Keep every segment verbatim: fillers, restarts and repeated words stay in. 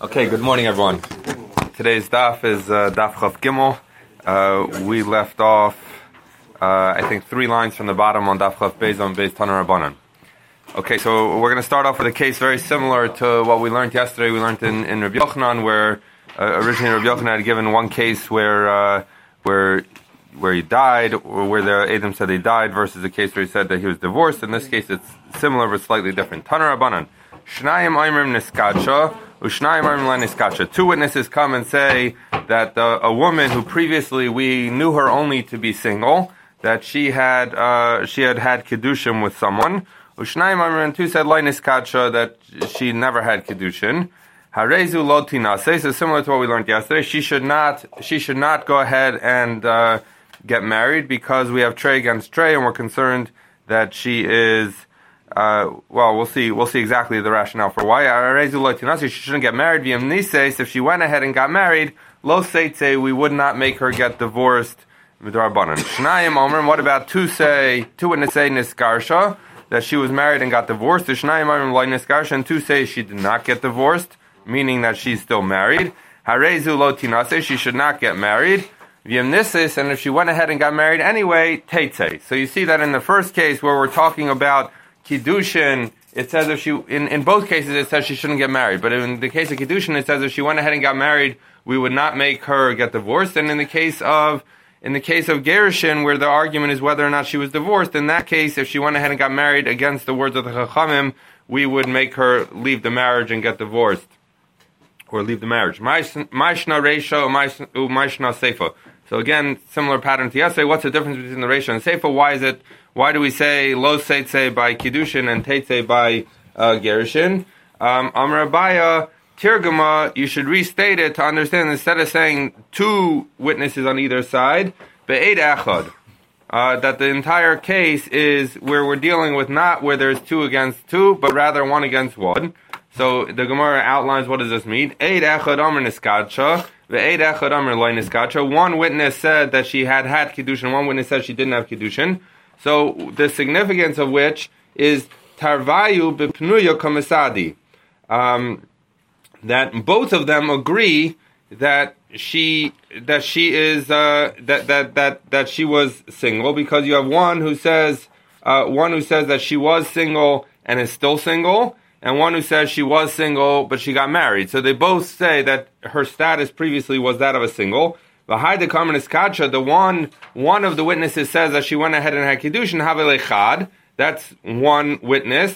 Okay, good morning, everyone. Today's daf is uh, daf Chav Gimel. Uh, we left off, uh, I think, three lines from the bottom on daf Chav Beis on Beis Taner Rabbanan. Okay, so we're going to start off with a case very similar to what we learned yesterday. We learned in, in Rabbi Yochanan, where uh, originally Rabbi Yochanan had given one case where uh, where where he died, or where the Adam said he died, versus a case where he said that he was divorced. In this case, it's similar but slightly different. Taner Rabbanan. Shnayim Aimrim Niskacha. Two witnesses come and say that uh, a woman who previously we knew her only to be single, that she had uh, she had had kedushin with someone. And two said that she never had kedushin. Harezu lo tinase. So similar to what we learned yesterday, she should not she should not go ahead and uh, get married because we have trey against trey, and we're concerned that she is. Uh, well, we'll see. We'll see exactly the rationale for why. She shouldn't get married. If she went ahead and got married, lo seitze, we would not make her get divorced. Shnayim Omer. What about two say two witnesses say niskarsha that she was married and got divorced? The Shnayim Omer lo niskarsha, and two say she did not get divorced, meaning that she's still married. Harezu lo tinase. She should not get married. V'yemnisis, and if she went ahead and got married anyway, teitze. So you see that in the first case where we're talking about Kiddushin, it says if she, in, in both cases it says she shouldn't get married, but in the case of Kiddushin it says if she went ahead and got married, we would not make her get divorced. And in the case of, in the case of Gerushin, where the argument is whether or not she was divorced, in that case, if she went ahead and got married against the words of the Chachamim, we would make her leave the marriage and get divorced, or leave the marriage. Maishna Reisha, Maishna Seifa. So again, similar pattern to yesterday. What's the difference between the Reisha and Seifa? Why is it? Why do we say lo seitze by kiddushin and teitze by uh, gerushin? Um, Amar Abaya Tirgama, you should restate it to understand. Instead of saying two witnesses on either side, be'ed echad, uh, that the entire case is where we're dealing with not where there's two against two, but rather one against one. So the Gemara outlines what does this mean. Eid echad amar niskadsha, ve'eid echad amar loy niskadsha. One witness said that she had had kiddushin. One witness said she didn't have kiddushin. So the significance of which is tarvayu b'pnuya kamisadi, um, that both of them agree that she that she is uh, that that that that she was single, because you have one who says uh, one who says that she was single and is still single, and one who says she was single but she got married. So they both say that her status previously was that of a single. The one one of the witnesses says that she went ahead and had kiddushin. Havelechad. That's one witness.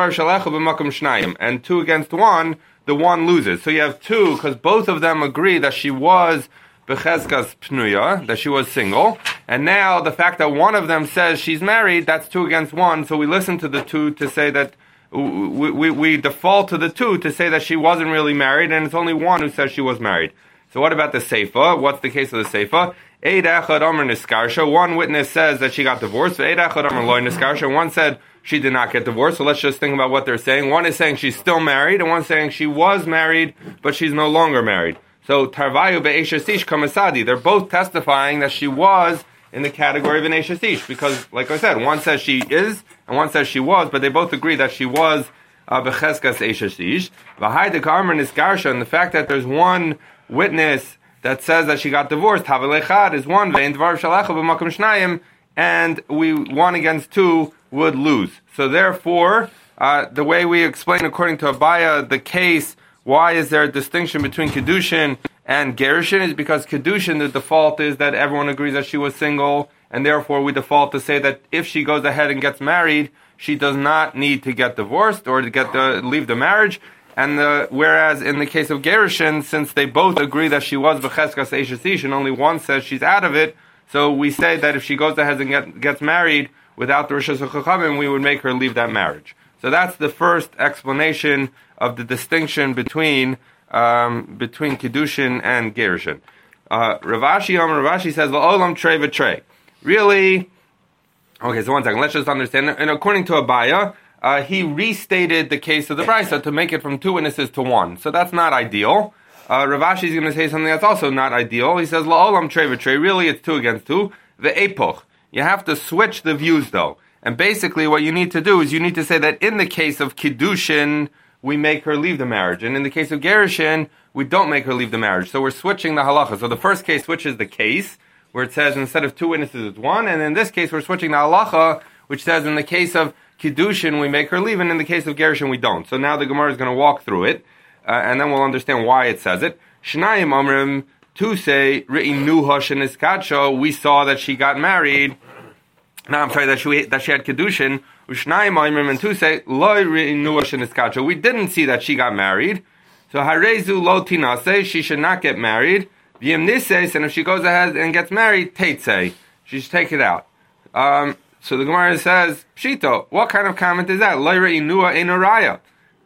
And two against one, the one loses. So you have two, because both of them agree that she was becheskas pnuya, that she was single. And now the fact that one of them says she's married, that's two against one. So we listen to the two to say that we, we, we default to the two to say that she wasn't really married, and it's only one who says she was married. So what about the Seifa? What's the case of the Seifa? Eid echad amar niskarsha. One witness says that she got divorced. Eid echad amar loy niskarsha. One said she did not get divorced. So let's just think about what they're saying. One is saying she's still married, and one's saying she was married, but she's no longer married. So tarvayu be'eshasish kamasadi. They're both testifying that she was in the category of an eshasish, because, like I said, one says she is, and one says she was, but they both agree that she was becheskas eshasish. V'hai dekar amar niskarsha. And the fact that there's one witness that says that she got divorced, havelechad, is one, ve'endvar shalacha b'makom shnayim, and we one against two would lose. So therefore, uh, the way we explain according to Abaya the case, why is there a distinction between kiddushin and gerushin, is because kiddushin, the default is that everyone agrees that she was single, and therefore we default to say that if she goes ahead and gets married, she does not need to get divorced or to get the, leave the marriage. And the, whereas in the case of Gerushin, since they both agree that she was b'cheskas eishasish, and only one says she's out of it, so we say that if she goes ahead and get, gets married without the Rishus HaChachamim, we would make her leave that marriage. So that's the first explanation of the distinction between um, between Kiddushin and Gerushin. Uh, Ravashi, um, Ravashi says, La'olam trey v'trey. Really, okay, so one second, let's just understand. And according to Abaya, Uh, he restated the case of the Brisa to make it from two witnesses to one. So that's not ideal. Uh, Ravashi is going to say something that's also not ideal. He says, La'olam trey v'trey. Really, it's two against two. Ve'epoch. You have to switch the views, though. And basically what you need to do is you need to say that in the case of Kiddushin, we make her leave the marriage. And in the case of Gerushin, we don't make her leave the marriage. So we're switching the halacha. So the first case switches the case, where it says instead of two witnesses, it's one. And in this case, we're switching the halacha, which says in the case of Kiddushin, we make her leave, and in the case of Gerushin, we don't. So now the Gemara is going to walk through it, uh, and then we'll understand why it says it. Shnayim Amrim, to say, Re'inuha Sheniskacho, we saw that she got married. No, I'm sorry, that she, that she had Kiddushin. Ushnayim Amrim, and to say, Loi Re'inuha Sheniskacho, we didn't see that she got married. So Harezu Lo Tinase, she should not get married. V'yem Nises, and if she goes ahead and gets married, Teitse, she should take it out. Um, So the Gemara says, Pshito, what kind of comment is that? Loira inua einaraya.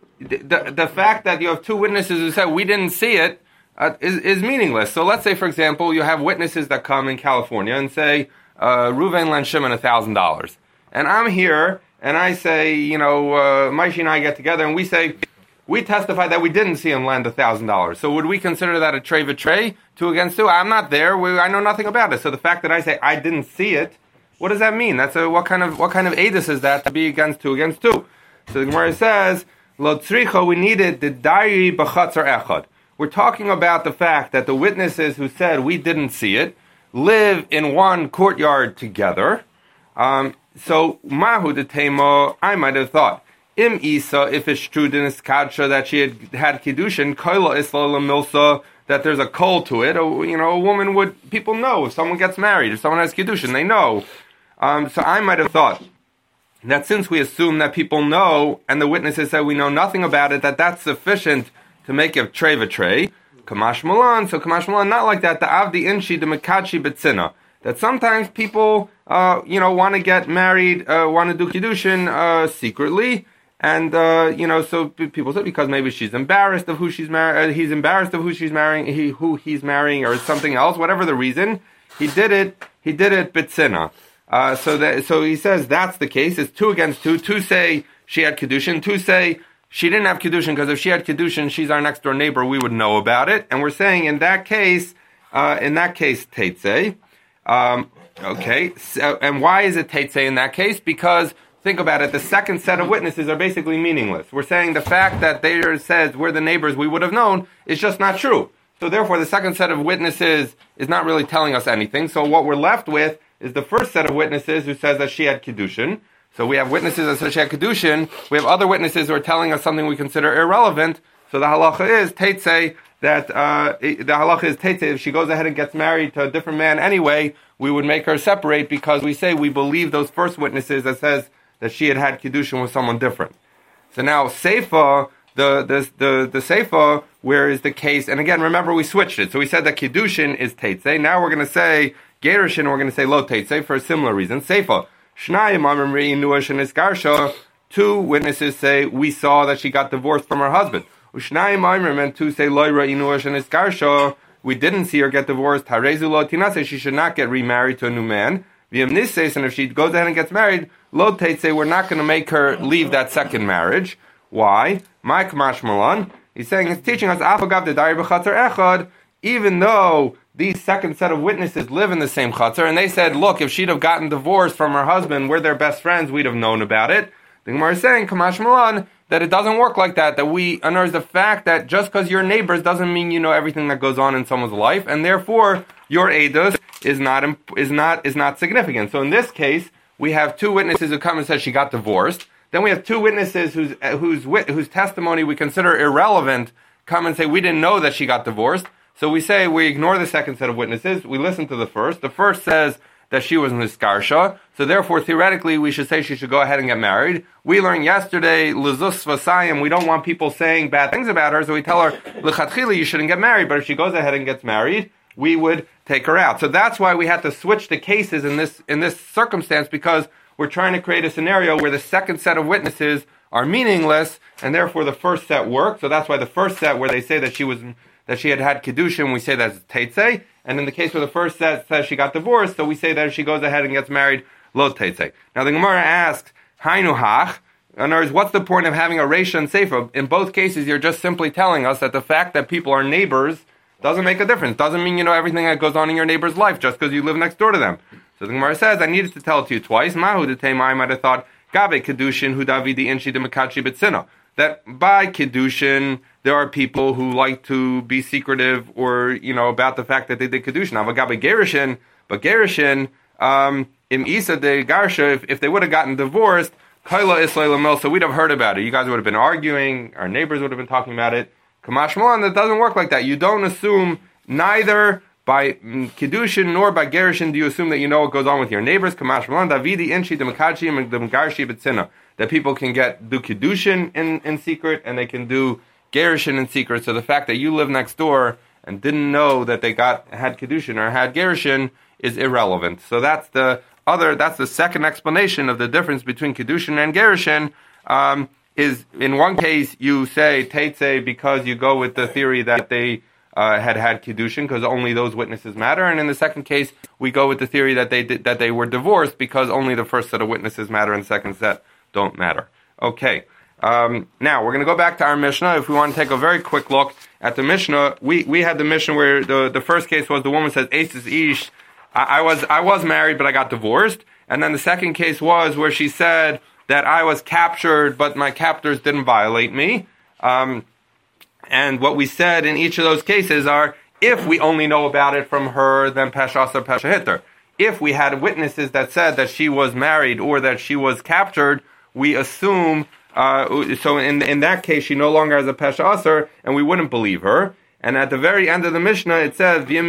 The, the fact that you have two witnesses who said we didn't see it uh, is, is meaningless. So let's say, for example, you have witnesses that come in California and say, uh, Ruvain lent Shimon one thousand dollars. And I'm here, and I say, you know, uh, Maishi and I get together, and we say, we testify that we didn't see him lend one thousand dollars. So would we consider that a trey v'trey, two against two? I'm not there. We, I know nothing about it. So the fact that I say I didn't see it, what does that mean? That's a what kind of what kind of edus is that to be against two against two? So the Gemara says, Lo tzricha, we needed the dayri b'chatzar echad. We're talking about the fact that the witnesses who said we didn't see it live in one courtyard together. Um, so mahu de tema, I might have thought im isa, if it's true dinis kadsha that she had had kiddushin koila isla lemilsa, that there's a call to it. Or, you know, a woman would people know if someone gets married, if someone has kiddushin, they know. Um, so I might have thought that since we assume that people know, and the witnesses said we know nothing about it, that that's sufficient to make it trey v'trey. Kamash Malan, so Kamash Malan, not like that. The avdi inshi de mekachi betzina. That sometimes people, uh, you know, want to get married, uh, want to do kiddushin uh, secretly, and uh, you know, so people say because maybe she's embarrassed of who she's marrying, uh, he's embarrassed of who she's marrying, he who he's marrying, or something else, whatever the reason, he did it. He did it betzina. Uh, so that, so he says that's the case. It's two against two. Two say she had Kiddushin. Two say she didn't have Kiddushin because if she had Kiddushin, she's our next door neighbor. We would know about it. And we're saying in that case, uh, in that case, Teitze. Um, okay. So, and why is it Teitze in that case? Because think about it. The second set of witnesses are basically meaningless. We're saying the fact that they says we're the neighbors we would have known is just not true. So therefore, the second set of witnesses is not really telling us anything. So what we're left with is the first set of witnesses who says that she had Kiddushin. So we have witnesses that say she had Kiddushin. We have other witnesses who are telling us something we consider irrelevant. So the halacha is Teitze, that uh, the halacha is Teitze, if she goes ahead and gets married to a different man anyway, we would make her separate because we say we believe those first witnesses that says that she had had Kiddushin with someone different. So now Seifa, the the the, the Seifa, where is the case? And again, remember we switched it. So we said that Kiddushin is Teitze. Now we're going to say Gerushin, we're going to say Lo Teitze for a similar reason. Seifa, Shnayim Amrim Re'inuha Sheniskarsha, two witnesses say we saw that she got divorced from her husband. Ushnayim Amrim, and two say Lo Re'inuha Sheniskarsha, we didn't see her get divorced. Harezu Lo Tinase, she should not get remarried to a new man. V'yem Nises, and if she goes ahead and gets married, Lo Teitze, we're not going to make her leave that second marriage. Why? Mike Mashmalan, he's saying, it's teaching us Afagav de Dari B'Chatzar Echad, even though these second set of witnesses live in the same chutzner, and they said, look, if she'd have gotten divorced from her husband, we're their best friends, we'd have known about it. The Gemara is saying, Kamash Malan, that it doesn't work like that, that we, and there's the fact that just because you're neighbors doesn't mean you know everything that goes on in someone's life, and therefore, your edus is not, is not, is not significant. So in this case, we have two witnesses who come and say she got divorced, then we have two witnesses whose, whose, whose testimony we consider irrelevant, come and say we didn't know that she got divorced. So we say we ignore the second set of witnesses. We listen to the first. The first says that she was Niskarsha. So therefore, theoretically, we should say she should go ahead and get married. We learned yesterday, Lezus Vasayim, we don't want people saying bad things about her. So we tell her, L'chatchila, you shouldn't get married. But if she goes ahead and gets married, we would take her out. So that's why we had to switch the cases in this in this circumstance, because we're trying to create a scenario where the second set of witnesses are meaningless, and therefore the first set worked. So that's why the first set where they say that she was that she had had Kiddushin, we say that's Teitze. And in the case where the first set says she got divorced, so we say that if she goes ahead and gets married, Lo Teitze. Now the Gemara asks, Hainu Hach, in other words, what's the point of having a Reisha and Seifa? In both cases, you're just simply telling us that the fact that people are neighbors doesn't make a difference. Doesn't mean you know everything that goes on in your neighbor's life just because you live next door to them. So the Gemara says, I needed to tell it to you twice. Mahu de Tema, I might have thought, Gabe Kiddushin, Hu Davidi Inshi de Mekachi Bitsina. that by Kiddushin, there are people who like to be secretive or, you know, about the fact that they did Kiddushin. Now, Vagabe Gerushin, but Gerushin, um, in Isa de Garsha, if, if they would have gotten divorced, Kaila Isla Lamel, so we'd have heard about it. You guys would have been arguing, our neighbors would have been talking about it. Kamash Malan, that doesn't work like that. You don't assume neither by Kiddushin nor by Gerushin do you assume that you know what goes on with your neighbors. Kamash Malan, Davidi, Inchi, Demakachi, and Demgarshi, Bitsina. That people can get do Kiddushin in, in secret and they can do Gerushin in secret. So the fact that you live next door and didn't know that they got had Kiddushin or had Gerushin is irrelevant. So that's the other, that's the second explanation of the difference between Kiddushin and Gerushin. Um, is in one case you say Teitze because you go with the theory that they uh, had had Kiddushin because only those witnesses matter, and in the second case we go with the theory that they did, that they were divorced because only the first set of witnesses matter and the second set don't matter. Okay, um, now we're going to go back to our Mishnah. If we want to take a very quick look at the Mishnah, we, we had the Mishnah where the, the first case was the woman says Aces Ish, I, I was I was married but I got divorced, and then the second case was where she said that I was captured, but my captors didn't violate me. Um, and what we said in each of those cases are, if we only know about it from her, then Pesha Asar Pesha Hitter. If we had witnesses that said that she was married or that she was captured, we assume, uh, so in in that case, she no longer has a Pesha Asar, and we wouldn't believe her. And at the very end of the Mishnah, it says, but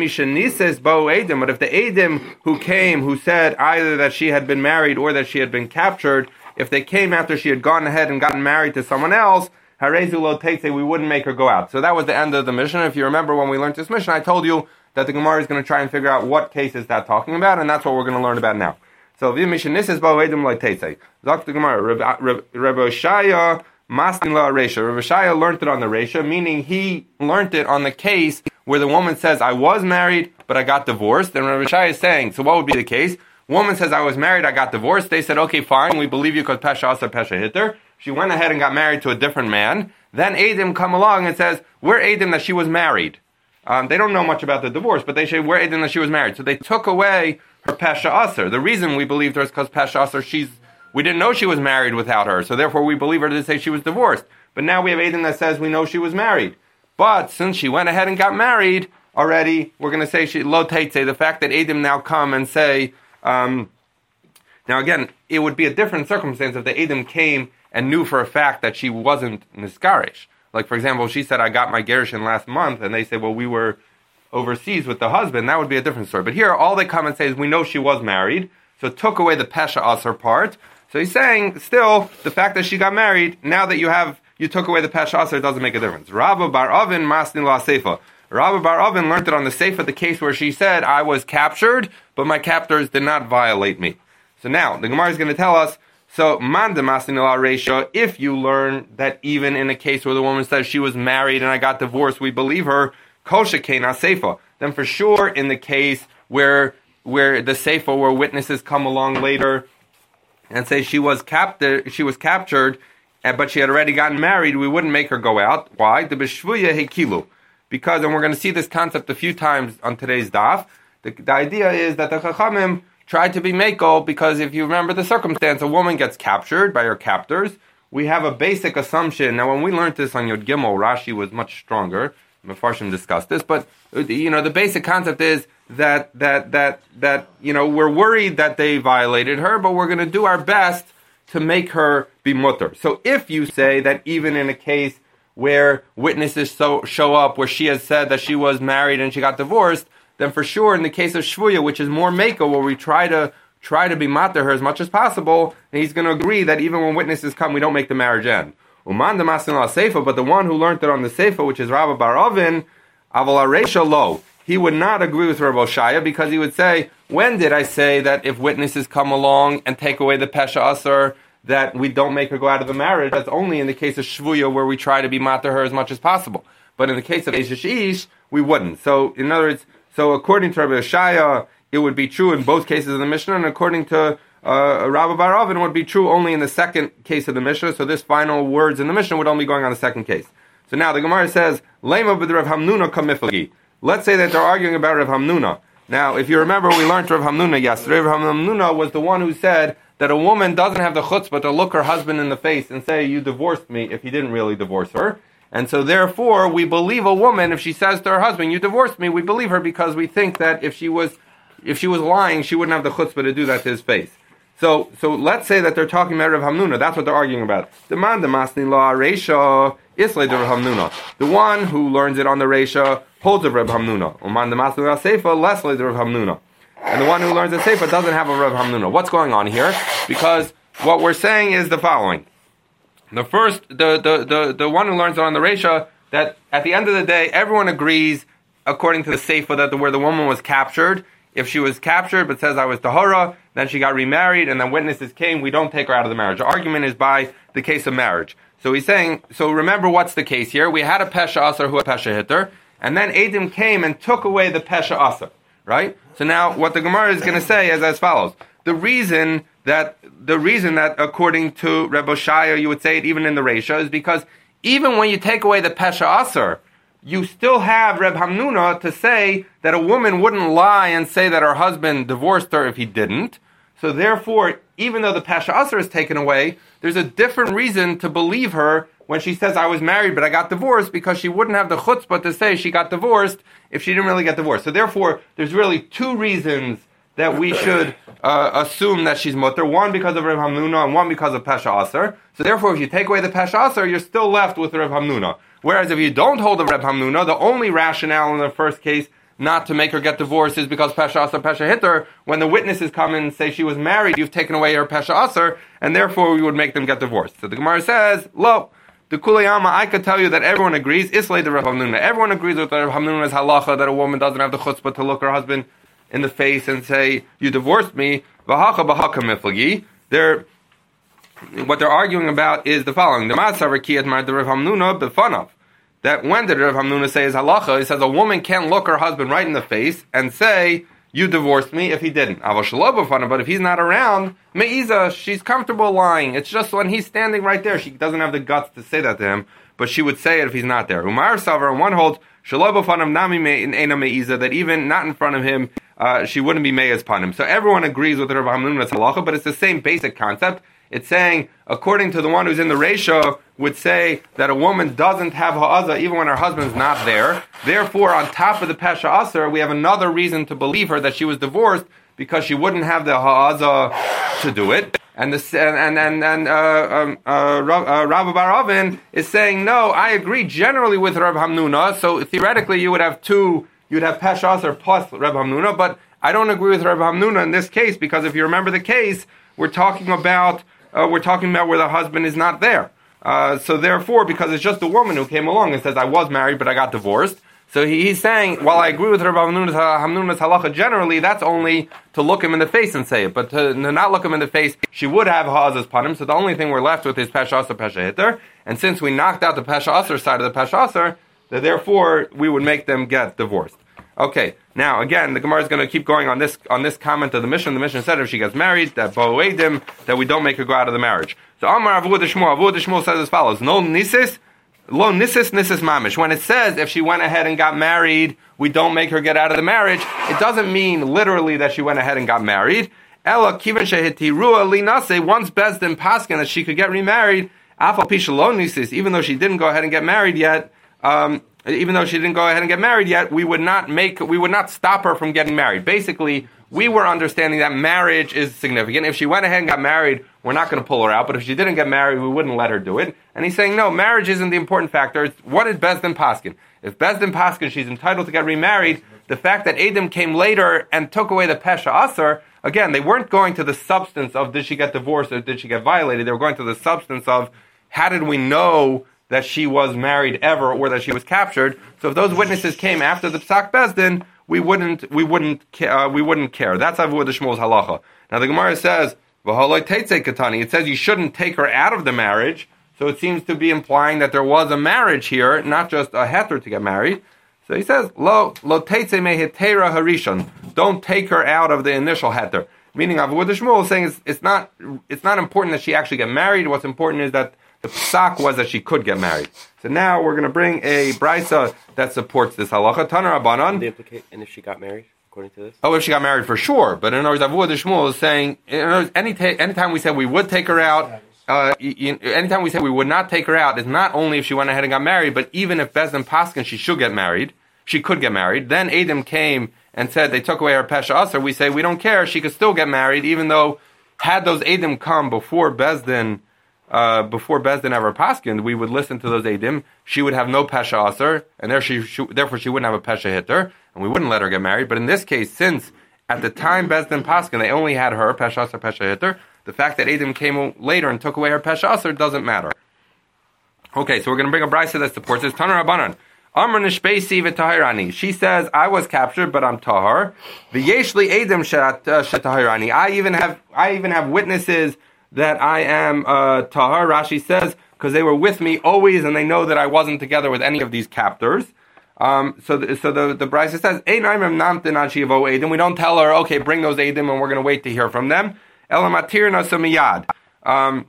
if the Eidim who came, who said either that she had been married or that she had been captured, if they came after she had gone ahead and gotten married to someone else, Harezu lo teitze, we wouldn't make her go out. So that was the end of the Mishnah. If you remember when we learned this Mishnah, I told you that the Gemara is going to try and figure out what case is that talking about, and that's what we're going to learn about now. So, V'im Mishanisses bo Eidim lo teitze. Zok the Gemara, Rebbe Shaya mastin la Reisha. Rebbe Shaya learned it on the Reisha, meaning he learned it on the case where the woman says, I was married, but I got divorced. And Rebbe Shaya is saying, so what would be the case? Woman says, I was married, I got divorced. They said, okay, fine, we believe you because Pesha Asar Pesha Hitter. She went ahead and got married to a different man. Then Eidim come along and says, we're Eidim that she was married. Um, they don't know much about the divorce, but they say, we're Eidim that she was married. So they took away her Pesha Asar. The reason we believed her is because Pesha Asar, she's, we didn't know she was married without her, so therefore we believe her to say she was divorced. But now we have Eidim that says we know she was married. But since she went ahead and got married already, we're going to say she lo teitze, the fact that Eidim now come and say, Um, now again, it would be a different circumstance if the Eidim came and knew for a fact that she wasn't niskarish. Like, for example, she said, I got my gerushin last month, and they say, well, we were overseas with the husband. That would be a different story. But here, all they come and say is, we know she was married, so it took away the Pesha Asar part. So he's saying, still, the fact that she got married, now that you have, you took away the Pesha Asar, it doesn't make a difference. Rabba bar Avin masnin la seifa. Rabba bar Avin learned it on the Seifa, the case where she said, I was captured, but my captors did not violate me. So now, the Gemara is going to tell us, so, man de masnin la reisha, if you learn that even in a case where the woman says she was married and I got divorced, we believe her, kol shekena seifa, then for sure in the case where where the seifa, where witnesses come along later and say she was captured, she was captured, but she had already gotten married, we wouldn't make her go out. Why? The b'shvuya hekilu. Because, and we're going to see this concept a few times on today's daf, the, the idea is that the Chachamim tried to be Mako, because if you remember the circumstance, a woman gets captured by her captors, we have a basic assumption. Now, when we learned this on Yod Gimel, Rashi was much stronger. Mefarshim discussed this, but, you know, the basic concept is that, that, that, that, you know, we're worried that they violated her, but we're going to do our best to make her be mutter. So if you say that even in a case where witnesses so, show up where she has said that she was married and she got divorced, then for sure in the case of Shvuya, which is more Mako, where we try to try to be mater her as much as possible, and he's going to agree that even when witnesses come, we don't make the marriage end. Uman de masin la seifa, but the one who learned it on the seifa, which is Rabba bar Avin, aval areisha lo, he would not agree with Rabbi Shaya, because he would say, when did I say that if witnesses come along and take away the Pesha Asar, that we don't make her go out of the marriage? That's only in the case of Shvuya, where we try to be mater her as much as possible. But in the case of Eshesh Ish, we wouldn't. So, in other words, so according to Rabbi Shaya, it would be true in both cases of the Mishnah, and according to uh, Rabbi bar Avin, it would be true only in the second case of the Mishnah. So this final words in the Mishnah would only be going on the second case. So now the Gemara says, Lema b'd Rav Hamnuna kamiflagi. Let's say that they're arguing about Rav Hamnuna. Now, if you remember, we learned Rav Hamnuna yesterday. Rav Hamnuna was the one who said that a woman doesn't have the chutzpah to look her husband in the face and say, you divorced me, if he didn't really divorce her. And so therefore, we believe a woman, if she says to her husband, you divorced me, we believe her because we think that if she was if she was lying, she wouldn't have the chutzpah to do that to his face. So so let's say that they're talking about Rav Hamnuna. That's what they're arguing about. The man, the masni la reisha, islay the Rav Hamnuna. The one who learns it on the reisha holds of Rav Hamnuna. Uman the masni la seifa, lesly the Rav Hamnuna. And the one who learns the seifa doesn't have a Rav Hamnuna. What's going on here? Because what we're saying is the following. The first, the, the, the, the one who learns it on the Reisha, that at the end of the day, everyone agrees, according to the Seifa, that the, where the woman was captured, if she was captured but says I was Tahora, then she got remarried, and then witnesses came, we don't take her out of the marriage. The argument is by the case of marriage. So he's saying, so remember what's the case here? We had a Pesha Asar who had Pesha Hitter, and then Edom came and took away the Pesha Asar, right? So now what the Gemara is going to say is as follows. The reason that the reason that according to Reb Oshaya you would say it even in the Reisha is because even when you take away the Pesha Asar, you still have Reb Hamnuna to say that a woman wouldn't lie and say that her husband divorced her if he didn't. So therefore, even though the Pesha Asar is taken away, there's a different reason to believe her when she says I was married but I got divorced, because she wouldn't have the chutzpah to say she got divorced if she didn't really get divorced. So therefore, there's really two reasons that we should uh, assume that she's mutter. One because of Reb Hamnuna and one because of Pesha Asar. So therefore, if you take away the Pesha Asar, you're still left with Reb Hamnuna. Whereas if you don't hold the Reb Hamnuna, the only rationale in the first case not to make her get divorced is because Pesha Asar, Pesha Hitter. When the witnesses come and say she was married, you've taken away her Pesha Asar, and therefore we would make them get divorced. So the Gemara says, lo, the Kuliyama, I could tell you that everyone agrees, Islay the Reb Hamnuna. Everyone agrees with the Reb Hamnuna's halacha that a woman doesn't have the chutzpah to look her husband in the face and say, you divorced me. They're, what they're arguing about is the following. The Masavar Kiyat Mar the Rav Hamnuna b'fanav. That when did Rav Hamnuna say his halacha? He says a woman can't look her husband right in the face and say, you divorced me, if he didn't. But if he's not around, Me'iza, she's comfortable lying. It's just when he's standing right there, she doesn't have the guts to say that to him, but she would say it if he's not there. Umar Savar, one holds, that even not in front of him, uh, she wouldn't be me'ez upon him. So everyone agrees with Rav Hamnuna's halacha, but it's the same basic concept. It's saying, according to the one who's in the Reisha, would say that a woman doesn't have ha'azah even when her husband's not there. Therefore, on top of the Pesha Asar, we have another reason to believe her that she was divorced, because she wouldn't have the ha'azah to do it. And the and and and uh, um, uh, Rav Bar Avin is saying, no, I agree generally with Rav Hamnuna. So theoretically, you would have two, you'd have Pesha Asar plus Rav Hamnuna, but I don't agree with Rav Hamnuna in this case, because if you remember the case, we're talking about uh, we're talking about where the husband is not there. Uh, so therefore, because it's just a woman who came along and says, I was married, but I got divorced. So he, he's saying, while I agree with Rav Hamnuna's, Hamnuna's halacha generally, that's only to look him in the face and say it. But to, to not look him in the face, she would have ha'azahs upon him. So the only thing we're left with is Pesha Asar, Pesha Hitter. And since we knocked out the Pesha Asar side of the Pesha Asar, that therefore we would make them get divorced. Okay, now again, the Gemara is going to keep going on this on this comment of the Mishnah. The Mishnah said if she gets married, that bo'edim, that we don't make her go out of the marriage. So Amar Avudah Shmuel, Avudah Shmuel says as follows: No nisis, lo nisis nisis mamish. When it says if she went ahead and got married, we don't make her get out of the marriage, it doesn't mean literally that she went ahead and got married. Ella kivan shehitirua linase. Once Bezdin paskin that she could get remarried, afal pisha lo nisis, even though she didn't go ahead and get married yet. Um, Even though she didn't go ahead and get married yet, we would not make, we would not stop her from getting married. Basically, we were understanding that marriage is significant. If she went ahead and got married, we're not going to pull her out. But if she didn't get married, we wouldn't let her do it. And he's saying, no, marriage isn't the important factor. It's what is Bezdin Paskin? If Bezdin Paskin, she's entitled to get remarried, the fact that Edom came later and took away the Pesha Asar, again, they weren't going to the substance of did she get divorced or did she get violated. They were going to the substance of how did we know that she was married ever, or that she was captured. So if those witnesses came after the Psak Bezdin, we wouldn't, we wouldn't, uh, we wouldn't care. That's Avudah Shmuel's halacha. Now the Gemara says, "V'haloi teitzei katani." It says you shouldn't take her out of the marriage. So it seems to be implying that there was a marriage here, not just a heter to get married. So he says, "Lo lo teitzei mehetera harishon." Don't take her out of the initial heter. Meaning Avudah Shmuel is saying it's, it's not, it's not important that she actually get married. What's important is that the psak was that she could get married. So now we're going to bring a brisa that supports this halacha. Tanar Rabbanan. Would they implicate, and if she got married? according to this? Oh, if she got married for sure. But in other words, Avuah de Shmuel is saying, in other words, any ta- anytime we said we would take her out, uh, you, anytime we said we would not take her out, is not only if she went ahead and got married, but even if Bezdin Paskin, she should get married, she could get married. Then Adam came and said they took away her Pesha Asar. We say we don't care, she could still get married, even though had those Adam come before Bezdin, Uh, before Bezdin ever paskined, we would listen to those Eidim. She would have no Pesha Aser, and there she, she, therefore she wouldn't have a Pesha Hitter, and we wouldn't let her get married. But in this case, since at the time Bezdin paskin, they only had her, Pesha Aser, Pesha Hitter, the fact that Eidim came later and took away her Pesha Aser doesn't matter. Okay, so we're going to bring a brisa that supports this. Tanar Rabbanan. Amr nishbeisi v'tahirani. She says, I was captured, but I'm tahar. V'yeshli Eidim shetahirani. I even have, I even have witnesses that I am uh, tahar, Rashi says, because they were with me always, and they know that I wasn't together with any of these captors. Um, so, the, so the the Brisa says, we don't tell her, okay, bring those Eidim, and we're going to wait to hear from them. Um,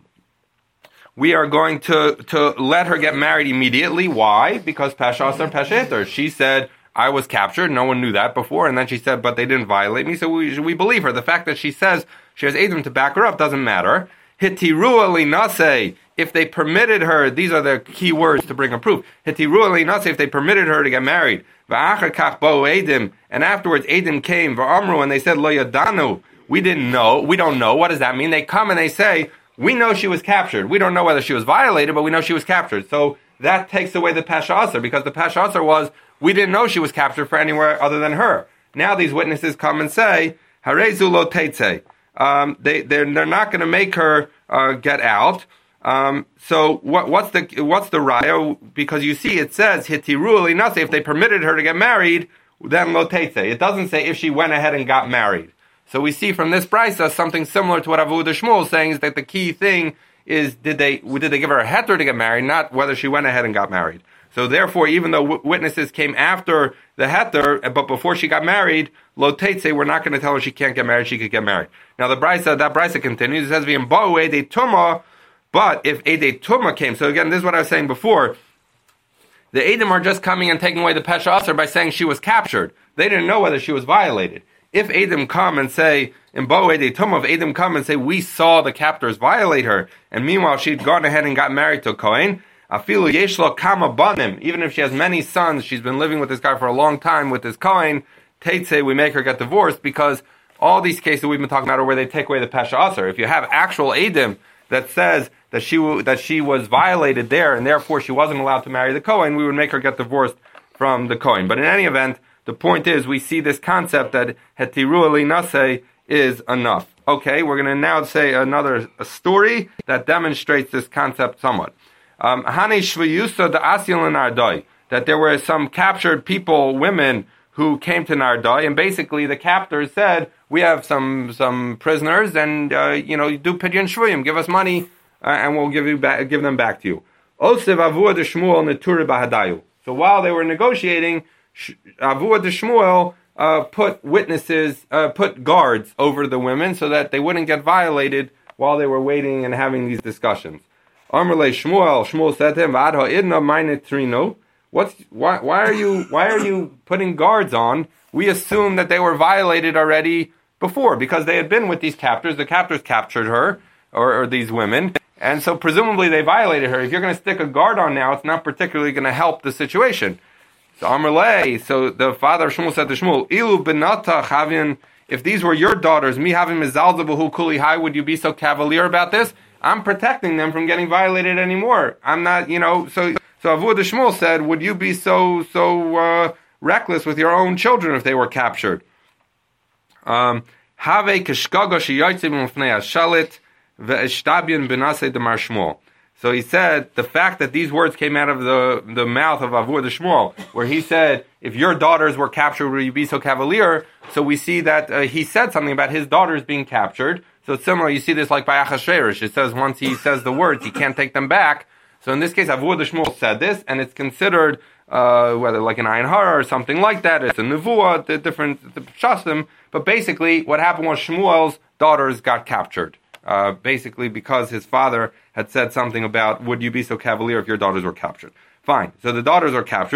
we are going to to let her get married immediately. Why? Because Pesha Asar Pesha Hitter. She said, I was captured. No one knew that before. And then she said, but they didn't violate me. So we, we believe her. The fact that she says she has Eidim to back her up doesn't matter. Hitirua linase, if they permitted her, these are the key words to bring a proof. Hitirua linase, if they permitted her to get married. V'achar kach bo Eidim, and afterwards Eidim came, v'amru, and they said, lo yadanu, we didn't know, we don't know. What does that mean? They come and they say, we know she was captured. We don't know whether she was violated, but we know she was captured. So that takes away the Pesha Asar, because the Pesha Asar was, we didn't know she was captured for anywhere other than her. Now these witnesses come and say, Harezu lo teitze. Um, they, they're, they're not going to make her uh, get out. Um, so what, what's the what's the raya? Because you see, it says hitiru linase. If they permitted her to get married, then lo teitze. It doesn't say if she went ahead and got married. So we see from this brisa something similar to what Avuah de Shmuel is saying, is that the key thing is did they did they give her a heter to get married, not whether she went ahead and got married. So therefore, even though w- witnesses came after the heter, but before she got married, lo teitze, we're not going to tell her she can't get married, she could get married. Now the brisa, that brisa continues, it says, v'yimbo edei tuma, but if edei tuma came, so again, this is what I was saying before, the Eidim are just coming and taking away the Pesha Asar by saying she was captured. They didn't know whether she was violated. If Eidim come and say, imbo edei tuma, if Eidim come and say, we saw the captors violate her, and meanwhile she'd gone ahead and got married to a Kohen, Afilu yeshlo kama banim. Even if she has many sons, she's been living with this guy for a long time with this Kohen. Teitze, we make her get divorced, because all these cases we've been talking about are where they take away the Pesha Asar. If you have actual Eidim that says that she that she was violated there, and therefore she wasn't allowed to marry the Kohen, we would make her get divorced from the Kohen. But in any event, the point is we see this concept that hetiru linase is enough. Okay, we're going to now say another a story that demonstrates this concept somewhat. Um, that there were some captured people, women, who came to Nardai, and basically the captors said, we have some some prisoners, and uh, you know, do pidyon shvuyim, give us money, uh, and we'll give you back, give them back to you. Osev Avuah de Shmuel neturi bahadayu. So while they were negotiating, Avuah de Shmuel uh, put witnesses, uh, put guards over the women so that they wouldn't get violated while they were waiting and having these discussions. Amrle Shmuel, Shmuel said to him, Vadha idna meine trino. What's why? Why are you? Why are you putting guards on? We assume that they were violated already before, because they had been with these captors. The captors captured her, or, or these women, and so presumably they violated her. If you're going to stick a guard on now, it's not particularly going to help the situation. So Amrle, so the father of Shmuel said to Shmuel, Ilu benata chavin. If these were your daughters, mi havin mizalzabuhu kuli hai, would you be so cavalier about this? I'm protecting them from getting violated anymore. I'm not, you know, so so Avuah de Shmuel said, would you be so so uh, reckless with your own children if they were captured? Um, Have kishkaga sheyotzim mufnei hashalit ve'eshtabyin benasei demar Shmuel. So he said, the fact that these words came out of the, the mouth of Avuah de Shmuel, where he said, if your daughters were captured, would you be so cavalier? So we see that uh, he said something about his daughters being captured. So it's similar, you see this like by Achashverosh. It says once he says the words, he can't take them back. So in this case, Avuah de Shmuel said this, and it's considered, uh, whether like an Ayin Hara or something like that, it's a Nevuah, the different the Shasim. But basically, what happened was Shmuel's daughters got captured. Uh, basically because his father had said something about, would you be so cavalier if your daughters were captured? Fine. So the daughters are captured.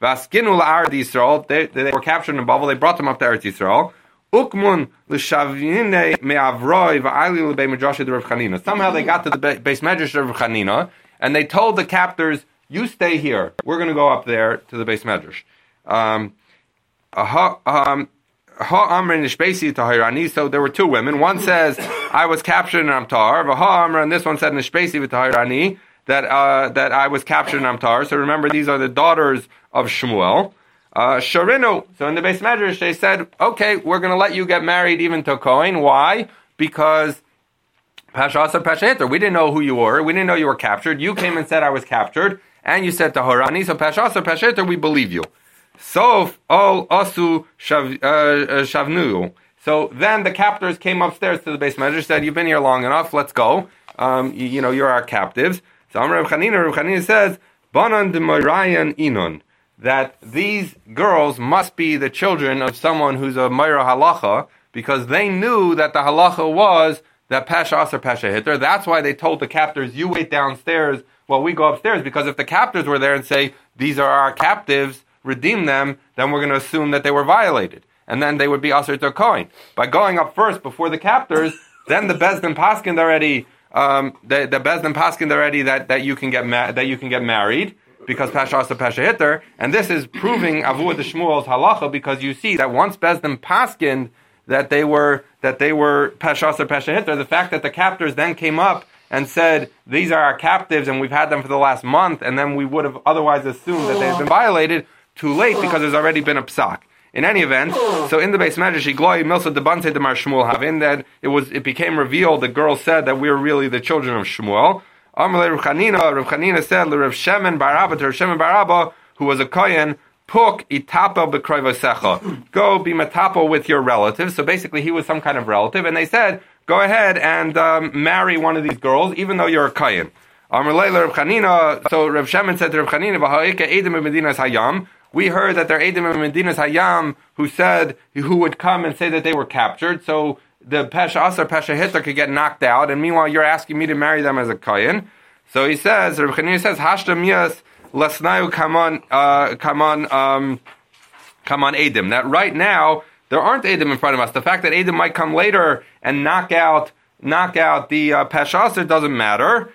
Vaskinu la'Eretz Yisrael. They, they were captured in Bavel. They brought them up to Eretz Yisrael. Ukmun l'shavine me'avroi va'ali l'bei medrash de Rav Chanina. Somehow they got to the base medrash of Rav Chanina, and they told the captors, "You stay here. We're going to go up there to the base medrash." Um, uh, um, so there were two women. One says, "I was captured and I'm tar." And this one said, that uh, that I was captured and I'm tar. So remember, these are the daughters of Shmuel. Uh, Sharinu. So in the base medrash, they said, okay, we're going to let you get married even to Kohen. Why? Because Pashasa Pashahitter. We didn't know who you were. We didn't know you were captured. You came and said I was captured, and you said Tahorani. So Pashasa Pashahitter, we believe you. Sof ol asu shavnu. So then the captors came upstairs to the base medrash, said, you've been here long enough. Let's go. Um, you, you know, you're our captives. So Amar Rav Chanina, Rav Chanina says, Banan de Moirayan Inon. That these girls must be the children of someone who's a Moira halacha, because they knew that the halacha was that Pasha Aser Pasha Hitter. That's why they told the captors, you wait downstairs while we go upstairs, because if the captors were there and say, these are our captives, redeem them, then we're going to assume that they were violated. And then they would be Aser to Kohen. By going up first before the captors, then the Bezdin Paskin already, um, the, the Bezdin Paskin already that, that you can get ma- that you can get married, because Pasha Asa Pasha Hitter, and this is proving Avua de Shmuel's halacha, because you see that once Bezdin Paskin that they were that they were Pasha Asa Pasha Hitter, the fact that the captors then came up and said, these are our captives and we've had them for the last month, and then we would have otherwise assumed that they had been violated, too late, because there's already been a psak. In any event, so in the base medrash, Igloi Milsa de Banse de Mar Shmuel Havin, that it was it became revealed, the girl said that we are really the children of Shmuel. Amalei Rav Chanina, Rav Chanina said, Rav Shemen bar Abba, to Rav Shemen bar Abba, who was a kohen, Puk itapel b'kroivasecha. Go be matapel with your relatives. So basically, he was some kind of relative, and they said, go ahead and um, marry one of these girls, even though you're a kohen. Amalei Rav Chanina. So Rav Shemen said to Rav Chanina, "V'ha'ika edim b'medinas hayam." We heard that there are edim b'medinas hayam who said who would come and say that they were captured. So the Pesha Asar, Pesha Hitter could get knocked out, and meanwhile you're asking me to marry them as a kohen. So he says, Rav Chanina says, Hashta miyas lasnayu kaman, uh, kaman, um, kaman edim. That right now, there aren't edim in front of us. The fact that edim might come later and knock out, knock out the uh, Pesha Asar doesn't matter.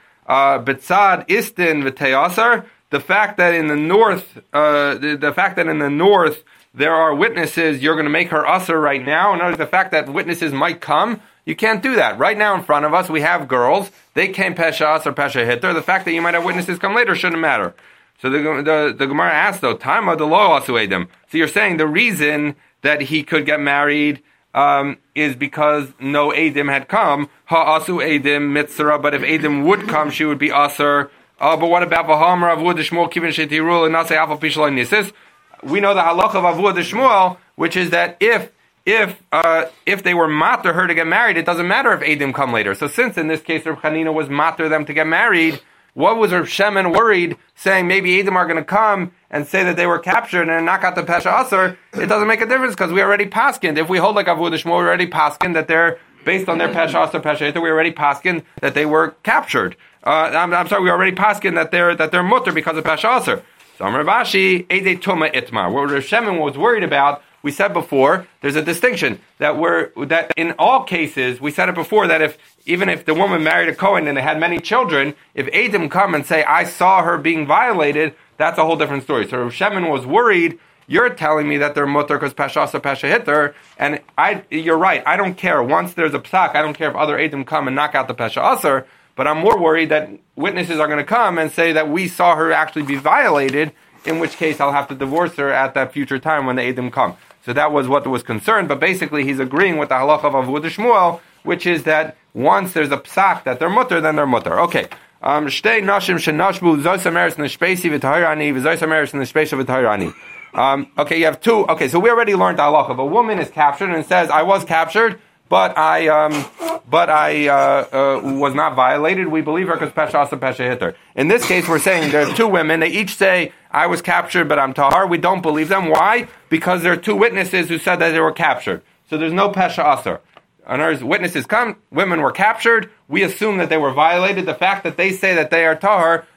Betzad istin v'teyasar. The fact that in the north, uh, the, the fact that in the north, there are witnesses, you're going to make her usher right now. In other words, the fact that witnesses might come, you can't do that. Right now in front of us, we have girls. They came Pesha or Pesha Hitter. The fact that you might have witnesses come later shouldn't matter. So the the, the Gemara asks, though, Time of the law asu edim. So you're saying the reason that he could get married um, is because no edim had come. Ha asu edim mitzvah. But if edim would come, she would be usher. Uh, but what about Vahamar Avua de Shmuel Kivin Shetirul and Nasei Afal Pishalai Nisis? We know the halacha of Avua de Shmuel, which is that if if uh, if they were mater her to get married, it doesn't matter if Edim come later. So since in this case Rav Chanina was mater them to get married, what was Rav Shemen worried, saying maybe Edim are going to come and say that they were captured and knock out the Pesha Asar? It doesn't make a difference because we already paskined. If we hold like Avua de Shmuel, we already paskined that they're based on their Pesha Asar, Pesha Hitter, we already paskined that they were captured. Uh, I'm, I'm sorry, we already paskined that they're that they're mutter because of Pesha Asar. So Amar Rashi, Ede Tuma Itmar. What Rav Shemen was worried about, we said before, there's a distinction that we're that in all cases, we said it before that if even if the woman married a Kohen and they had many children, if Edim come and say, I saw her being violated, that's a whole different story. So Rav Shemen was worried, you're telling me that they're mutter because Pesha Asar, Pesha Hitter, and I you're right, I don't care. Once there's a psak, I don't care if other Edim come and knock out the Pesha Asar. But I'm more worried that witnesses are going to come and say that we saw her actually be violated, in which case I'll have to divorce her at that future time when the Edim come. So that was what was concerned, but basically he's agreeing with the halacha of Avua de Shmuel, which is that once there's a psak that they're mutter, then they're mutter. Okay. Um, Shtei nashim shenashbu zosameres neshpesi v'tayrani v'zosameres neshpesi v'tayrani. Um, okay, you have two. Okay, so we already learned the halacha. If a woman is captured and says, I was captured, But I, um, but I uh, uh, was not violated. We believe her because Pesha Asa Pesha Hitter. In this case, we're saying there are two women. They each say, "I was captured, but I'm tahar." We don't believe them. Why? Because there are two witnesses who said that they were captured. So there's no Pesha Asa. And as witnesses come, women were captured. We assume that they were violated. The fact that they say that they are tahar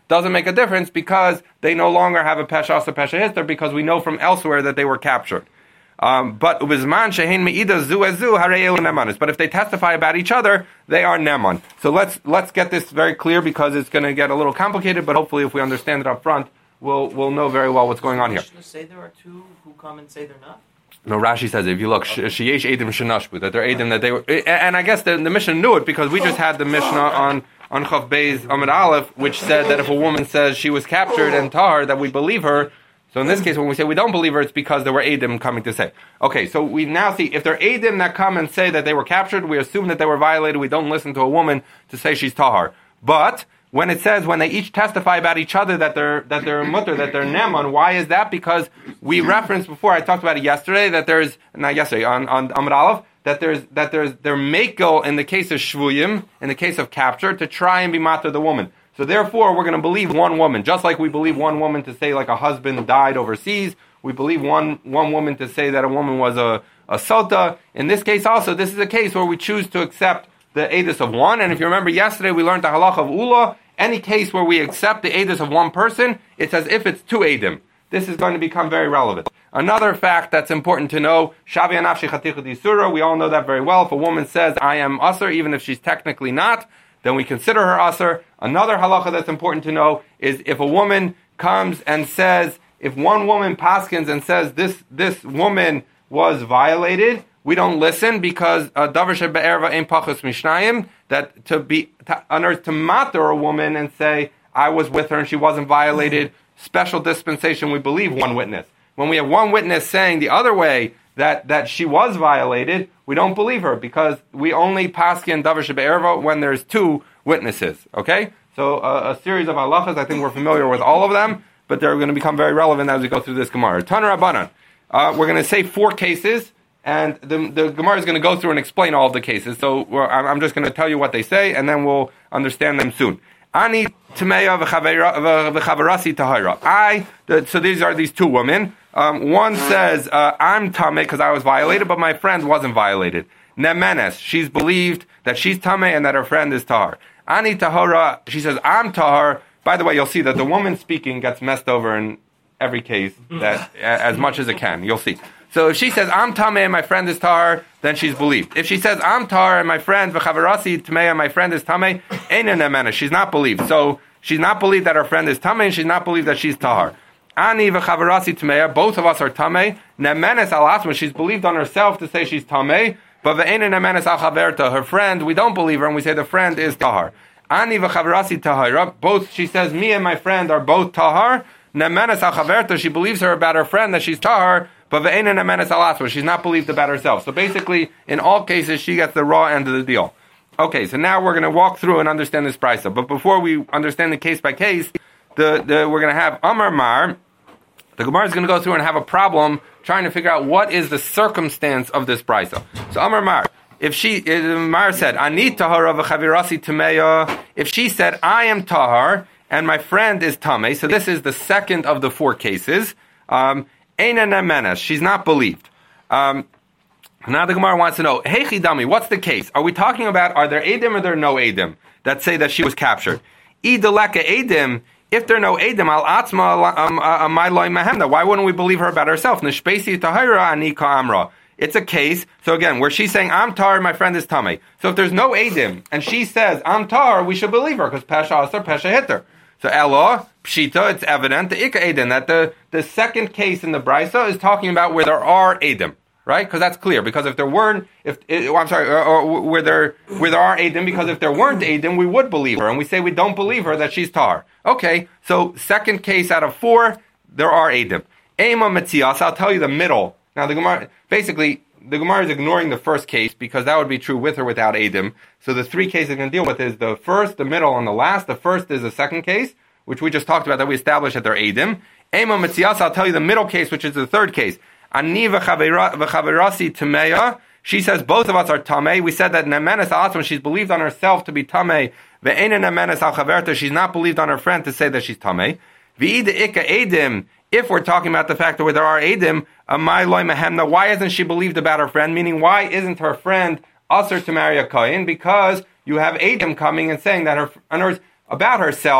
doesn't make a difference because they no longer have a pesha asa pesha hister because we know from elsewhere that they were captured. Um, but ubizman shehein meida zu ezu harei elu nemanis. But if they testify about each other, they are neman. So let's let's get this very clear because it's going to get a little complicated. But hopefully, if we understand it up front, we'll we'll know very well what's going on here. Should say there are two who come and say they're not. No, Rashi says if you look, sheyesh edim shenashbu, that they're edim that they were, and I guess the, the Mishnah knew it because we just had the Mishnah on on Chav Beis Amud Aleph, which said that if a woman says she was captured and tahar, that we believe her. So in this case, when we say we don't believe her, it's because there were edim coming to say. Okay, so we now see if there are edim that come and say that they were captured, we assume that they were violated. We don't listen to a woman to say she's tahar. But when it says when they each testify about each other that they're that they're mutter, that they're neman, why is that? Because we referenced before, I talked about it yesterday, that there's not yesterday on on Amud Aleph, that there's that there's they're makel in the case of shvuyim, in the case of capture, to try and be matter the woman. So therefore, we're going to believe one woman, just like we believe one woman to say like a husband died overseas. We believe one one woman to say that a woman was a a sota. In this case, also, this is a case where we choose to accept the edus of one. And if you remember yesterday, we learned the halacha of ula. Any case where we accept the edus of one person, it's as if it's two edim. This is going to become very relevant. Another fact that's important to know, shavi anafshi chatichut yisura, we all know that very well. If a woman says, I am asur, even if she's technically not, then we consider her asur. Another halacha that's important to know is if a woman comes and says, if one woman paskins and says this this woman was violated, we don't listen because davar shebe'erva ein pachos mishnayim, that to be to unearth to matter a woman and say I was with her and she wasn't violated, special dispensation. We believe one witness. When we have one witness saying the other way that that she was violated, we don't believe her because we only paskin davar shebe'erva when there's two witnesses. Okay, so uh, a series of halachas. I think we're familiar with all of them, but they're going to become very relevant as we go through this Gemara. Taner Rabbanan. Uh, we're going to say four cases. And the, the Gemara is going to go through and explain all of the cases. So I'm just going to tell you what they say, and then we'll understand them soon. Ani Tameya v'chavarasi tahira. I. So these are these two women. Um, one says uh, I'm tameh because I was violated, but my friend wasn't violated. Nemenes. She's believed that she's tameh and that her friend is tahar. Ani tahara. She says I'm tahar. By the way, you'll see that the woman speaking gets messed over in every case that as much as it can. You'll see. So if she says, I'm Tameh and my friend is Tahar, then she's believed. If she says, I'm Tahar and my friend, V'chavarasi Tameh and my friend is Tameh, Eina Nemena, she's not believed. So she's not believed that her friend is Tameh and she's not believed that she's Tahar. Ani V'chavarasi Tameh, both of us are Tameh. Nemenes al Asma, she's believed on herself to say she's Tameh, but V'eina Nemenes al Chaverta, her friend, we don't believe her and we say the friend is Tahar. Ani V'chavarasi Tahira, both, she says, me and my friend are both Tahar. Nemenes al Chaverta, she believes her about her friend that she's Tahar, but ve'eina nemenes al asma, she's not believed about herself. So basically, in all cases, she gets the raw end of the deal. Okay, so now we're going to walk through and understand this brisa. But before we understand the case by case, the, the we're going to have Amar Mar. The Gemara is going to go through and have a problem trying to figure out what is the circumstance of this brisa. So Amar Mar, if she, Mar said, Ani tahara v'chavirasi tameya, if she said, I am tahar, and my friend is tameh, so this is the second of the four cases, um, Eina nemenes, she's not believed. Um, now the Gemara wants to know, hey chidami, what's the case? Are we talking about, are there edim or there are no edim that say that she was captured? Ideleka edim, if there are no edim, al atzma amay loy mahemna, why wouldn't we believe her about herself? Nishpesi tahira ani ka'amra. It's a case, so again, where she's saying, I'm tar, my friend is tameh. So if there's no edim, and she says, I'm tar, we should believe her, because pesha asar, pesha hitter. So Ella, Pshita, it's evident, the Ika Edim, that the, the second case in the Brisa is talking about where there are Edim, right? Because that's clear. Because if there weren't, if oh, I'm sorry, or, or where there where there are Edim, because if there weren't Edim, we would believe her, and we say we don't believe her that she's tar. Okay, so second case out of four, there are Edim. Ema Metzias, I'll tell you the middle. Now the Gemara, basically, the Gemara is ignoring the first case because that would be true with or without Edim. So the three cases it's going to deal with is the first, the middle, and the last. The first is the second case, which we just talked about, that we established that they're Edim. Ema Metzias, I'll tell you the middle case, which is the third case. Ani v'chaverasi tameya. She says both of us are tamei. We said that nemenes al atzma, she's believed on herself to be tamei. Ve'ena nemenes al chaverta, she's not believed on her friend to say that she's tamei. V'ida ika edim. If we're talking about the fact that where there are edim, amay loy mahemna, why isn't she believed about her friend? Meaning, why isn't her friend asur to marry a kohen? Because you have edim coming and saying that her, in other words, about herself,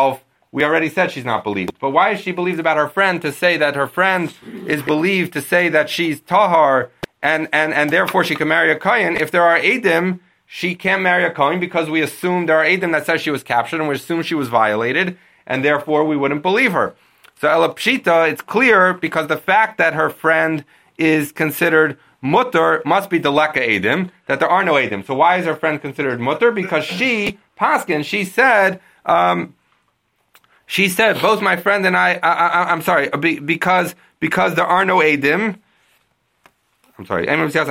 we already said she's not believed. But why is she believed about her friend to say that her friend is believed to say that she's tahar and, and, and therefore she can marry a kohen? If there are edim, she can't marry a kohen because we assume there are edim that says she was captured and we assume she was violated and therefore we wouldn't believe her. So ela pshita, it's clear because the fact that her friend is considered mutter must be deleka edim, that there are no edim. So why is her friend considered mutter? Because she, Paskin, she said, um, She said, both my friend and I, I, I I'm sorry, because because there are no edim. I'm sorry.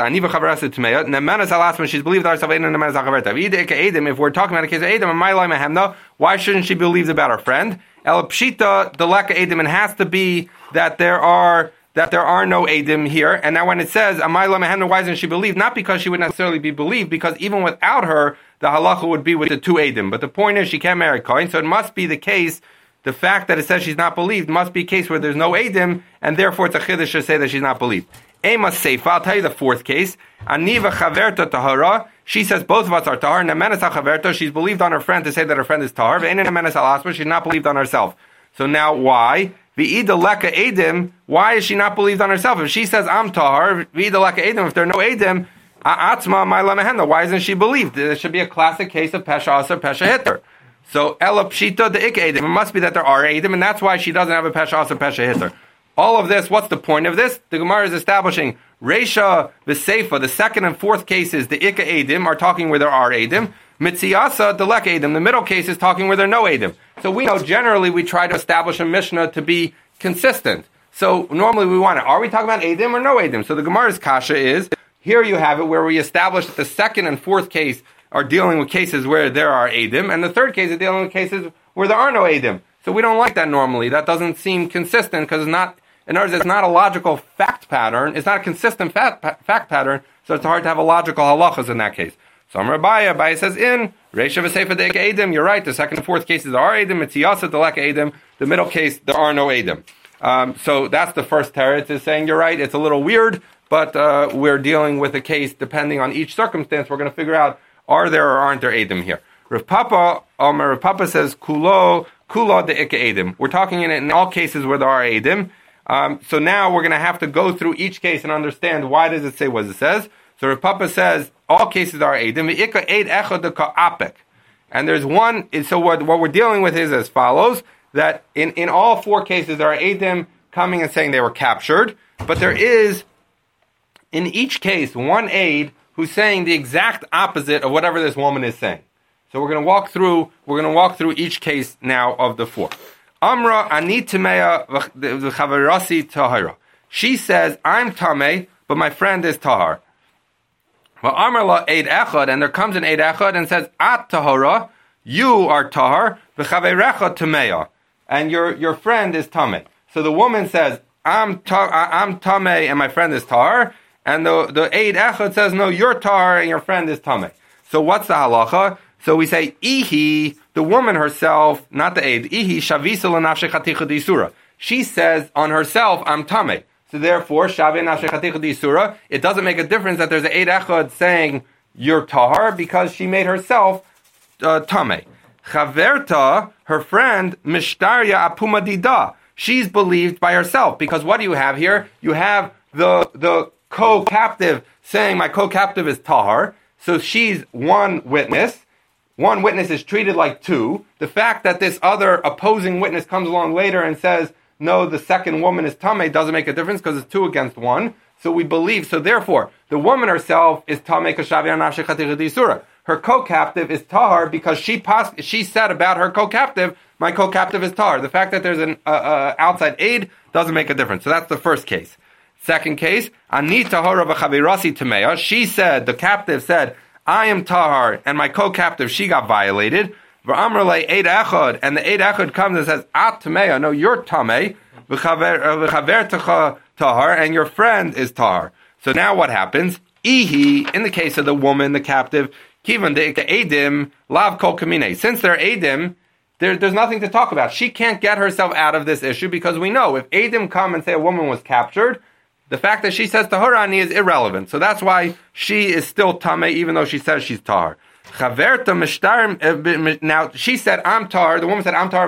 She's believed herself. If we're talking about a case of edim, why shouldn't she believe about her friend? El pshita deleka edim, it has to be that there are that there are no edim here. And now when it says amayla mehemna, why isn't she believed? Not because she would necessarily be believed, because even without her, the halacha would be with the two edim. But the point is, she can't marry kohen, so it must be the case. The fact that it says she's not believed must be a case where there's no edim, and therefore it's a chiddush to say that she's not believed. Ema seifa, I'll tell you the fourth case. Aniva chaverta tahara. She says both of us are tahar. Nemenes chaverta. She's believed on her friend to say that her friend is tahar. Ve'ein nemenes alasma. She's not believed on herself. So now why? V'ida leka edim. Why is she not believed on herself? If she says I'm tahar, v'ida leka edim. If there are no edim, atzma ma'ila mehena. Why isn't she believed? There should be a classic case of pesha asar, pesha hitter. So ela pshita de ik edim. It must be that there are edim, and that's why she doesn't have a pesha asar, pesha hitter. All of this, what's the point of this? The Gemara is establishing Reisha v'Seifa, the second and fourth cases, the Ika Edim, are talking where there are Edim. Mitziasa, the Lek Edim, the middle case is talking where there are no Edim. So we know generally we try to establish a Mishnah to be consistent. So normally we want it. Are we talking about Edim or no Edim? So the Gemara's kasha is, here you have it where we establish that the second and fourth case are dealing with cases where there are Edim, and the third case is dealing with cases where there are no Edim. So we don't like that normally. That doesn't seem consistent because it's not... In other words, it's not a logical fact pattern. It's not a consistent fact, fact pattern, so it's hard to have a logical halachas in that case. So Amar Abaya, Abaya says in Reisha v'Seifa de'ek edim. You're right. The second and fourth cases are edim. It's yasa delek edim. The middle case there are no edim. Um, so that's the first teretz is saying you're right. It's a little weird, but uh, we're dealing with a case depending on each circumstance. We're going to figure out are there or aren't there edim here. Rav Papa, um, Rav Papa says kulo kulo de'ek edim. We're talking in in all cases where there are edim. Um, so now we're going to have to go through each case and understand why does it say what it says. So Rav Papa says all cases are edim. And there's one. So what, what we're dealing with is as follows: that in, in all four cases there are edim coming and saying they were captured, but there is in each case one aid who's saying the exact opposite of whatever this woman is saying. So we're going to walk through. We're going to walk through each case now of the four. Amra ani tameya v'chaverasi tahara. She says, I'm tamei, but my friend is tahar. Well, Amra la eid echad, and there comes an eid echad and says, at tahara, you are tahar, v'chaverecha tameya, and your your friend is tamei. So the woman says, I'm ta- I'm tamei, and my friend is tahar, and the the eid echad says, no, you're tahar, and your friend is tamei. So what's the halacha? So we say, ihi, the woman herself, not the aid, ihi shavisa l'nafshe chaticha d'isura. She says on herself, I'm tamei. So therefore, shaveh nafshe chaticha d'isura, it doesn't make a difference that there's an aid echad saying you're tahar because she made herself uh, tamei. Chaverta, her friend, mishtarya apuma dida. She's believed by herself because what do you have here? You have the the co-captive saying my co-captive is tahar. So she's one witness. One witness is treated like two. The fact that this other opposing witness comes along later and says, no, the second woman is tamei doesn't make a difference because it's two against one. So we believe. So therefore, the woman herself is tamei kashavia nafshe chaticha d'isura. Her co-captive is tahar because she pos- she said about her co-captive, my co-captive is tahar. The fact that there's an uh, uh, outside aid doesn't make a difference. So that's the first case. Second case, ani tahara v'chavirasi tameya. She said, the captive said, I am tahar, and my co-captive, she got violated. V'amrle eid echad, and the eid echad comes and says, at tameya, no, you're tamei, v'chaver tahar, and your friend is tahar. So now what happens? Ihi, in the case of the woman, the captive, kivan de edim, lav kol kamine. Since they're edim, there, there's nothing to talk about. She can't get herself out of this issue because we know if edim come and say a woman was captured, the fact that she says tahurani is irrelevant. So that's why she is still tamei, even though she says she's tahar. Chaverta mishtar. Now she said I'm tahar. The woman said I'm tahar. My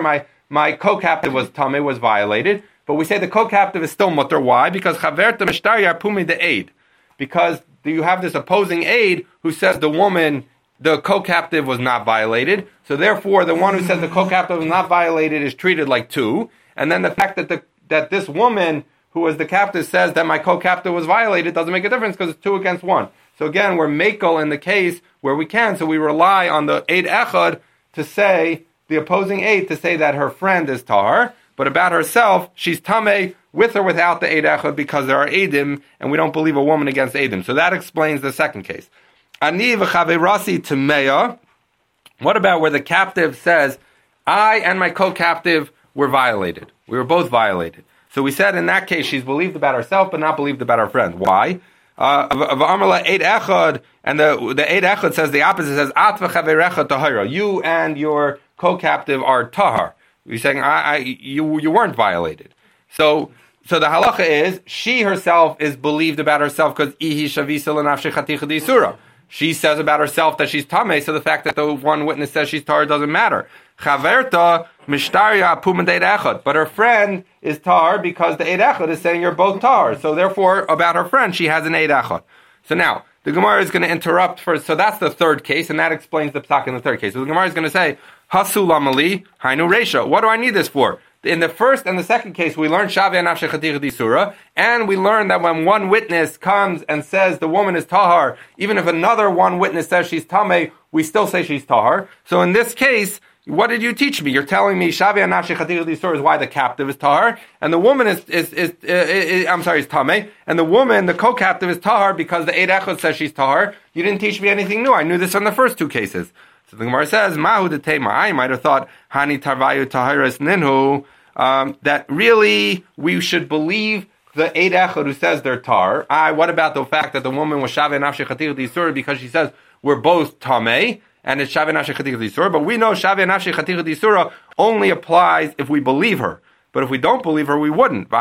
my co-captive was Tameh, was violated, but we say the co-captive is still mutter. Why? Because Chaverta Mishtarya Pumi the aid. Because you have this opposing aid who says the woman, the co-captive was not violated, so therefore the one who says the co-captive was not violated is treated like two, and then the fact that the that this woman who was the captive says that my co-captive was violated doesn't make a difference because it's two against one. So again, we're makel in the case where we can, so we rely on the aid echad to say, the opposing aid to say that her friend is tahar, but about herself, she's tameh with or without the aid echad because there are aidim, and we don't believe a woman against aidim. So that explains the second case. Ani v'chaverasi tameya. What about where the captive says, I and my co-captive were violated. We were both violated. So we said in that case she's believed about herself but not believed about her friend. Why? Uh, eight echad, and the the eight echad says the opposite. It says at v'chaverecha tahara. You and your co-captive are tahar. You're saying I, I you you weren't violated. So so the halacha is she herself is believed about herself because ihi shavisa l'nafshei chaticha d'isura. She says about herself that she's tameh, so the fact that the one witness says she's tahar doesn't matter. Chaverta mishtarya pumen deid echad, but her friend is tahar because the eid echad is saying you're both tahar. So therefore, about her friend, she has an eid echad. So now the Gemara is going to interrupt first. So that's the third case, and that explains the psak in the third case. So the Gemara is going to say hasu lamali hainu reisha. What do I need this for? In the first and the second case, we learned Shavia Nafshei Chaticha D'Isura, and we learned that when one witness comes and says the woman is Tahar, even if another one witness says she's Tameh, we still say she's Tahar. So in this case, what did you teach me? You're telling me Shavia Nafshei Chaticha D'Isura is why the captive is Tahar, and the woman is, is, is, is, is I'm sorry, is Tameh, and the woman, the co-captive, is Tahar because the Eid Echad says she's Tahar. You didn't teach me anything new. I knew this from the first two cases. So the Gemara says, Mahu de Tema. I might have thought, Hani Tarvayu Tahiris Ninhu, um, that really we should believe the Eid Echad who says they're tar. I, what about the fact that the woman was Shaveh Nafshei Chaticha D'Isura because she says we're both Tameh, and it's Shaveh Nafshei Chaticha D'Isura, but we know Shaveh Nafshei Chaticha D'Isura only applies if we believe her. But if we don't believe her, we wouldn't.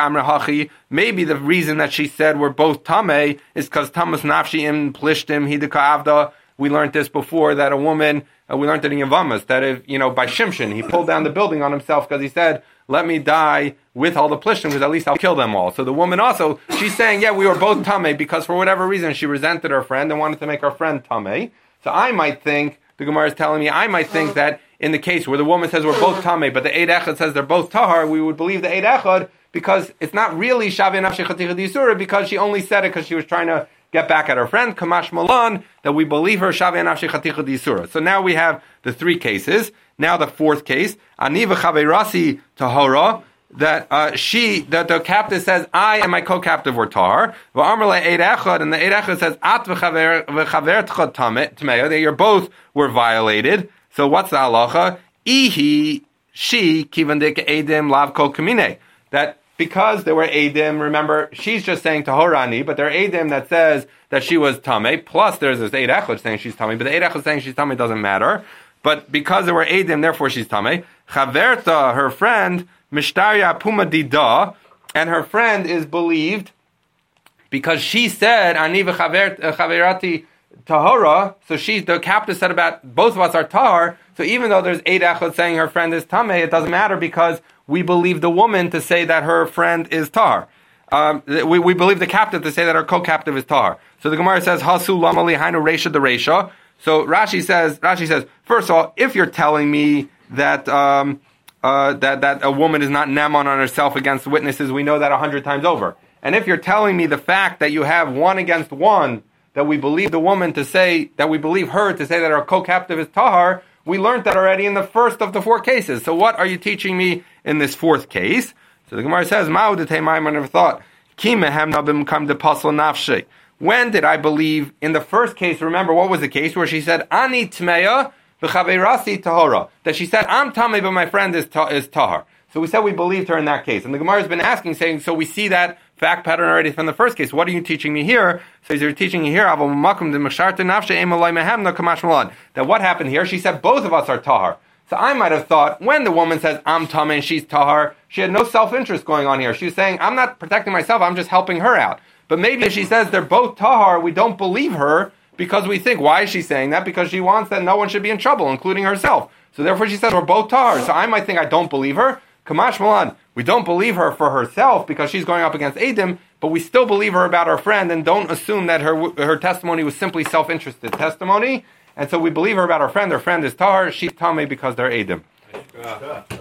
Maybe the reason that she said we're both Tameh is because Tamas Nafshi im Plishtim Hidika Avda. We learned this before, that a woman, uh, we learned it in Yavamas, that if, you know, by Shimshon, he pulled down the building on himself because he said, let me die with all the Plishtim, because at least I'll kill them all. So the woman also, she's saying, yeah, we were both Tameh, because for whatever reason, she resented her friend and wanted to make her friend Tameh. So I might think, the Gemara is telling me, I might think that in the case where the woman says we're both Tameh, but the Eid Echad says they're both Tahar, we would believe the Eid Echad, because it's not really Shaveh Nafshei Chaticha D'Isura, because she only said it because she was trying to get back at her friend, Kamash Malan, that we believe her Shaveh Nafshei Chaticha D'Isura. So now we have the three cases. Now the fourth case, Ani v'chaverasi tahora, that uh, she, that the captive says, I and my co-captive were tahar. V'amar le'eid echad, and the eid echad says, At v'chavertcha tameh, that you're both were violated. So what's the halacha? Ihi, she, kivandik edim lav kol kamine. That because there were Eidim, remember, she's just saying Tahorani, but there are Eidim that says that she was Tameh, plus there's this Eid Echad saying she's Tameh, but the Eid Echad saying she's Tameh doesn't matter. But because there were Eidim, therefore she's Tameh. Chaverta, her friend, Mishtarya Puma Dida, and her friend is believed because she said, Ani v'chaverati Tahora, so she, the captive said about both of us are Tahar, so even though there's Eid Echad saying her friend is Tameh, it doesn't matter because we believe the woman to say that her friend is Tahar. Um, we, we believe the captive to say that her co-captive is Tahar. So the Gemara says, Hasu lamali hainu reisha the reisha. So Rashi says, Rashi says, first of all, if you're telling me that um, uh, that that a woman is not neman on herself against witnesses, we know that a hundred times over. And if you're telling me the fact that you have one against one, that we believe the woman to say, that we believe her to say that her co-captive is Tahar, we learned that already in the first of the four cases. So what are you teaching me in this fourth case? So the Gemara says, Ma'u detei ma'im, I never thought. Ki mehem nabim kam de pasal nafshei. When did I believe in the first case? Remember, what was the case where she said, Ani tmeya v'chaverasi tahora. That she said, I'm tameh, but my friend is, ta- is tahar. So we said we believed her in that case. And the Gemara has been asking, saying, so we see that fact pattern already from the first case. What are you teaching me here? So you're teaching me here, that what happened here? She said, both of us are tahar. So I might have thought, when the woman says, I'm tameh and she's tahar, she had no self-interest going on here. She was saying, I'm not protecting myself, I'm just helping her out. But maybe if she says they're both tahar, we don't believe her, because we think, why is she saying that? Because she wants that no one should be in trouble, including herself. So therefore she says we're both tahar. So I might think I don't believe her. Kamash Malan, we don't believe her for herself because she's going up against Eidim, but we still believe her about our friend and don't assume that her her testimony was simply self-interested testimony. And so we believe her about our friend. Her friend is tahar. She's tamei because they're Eidim.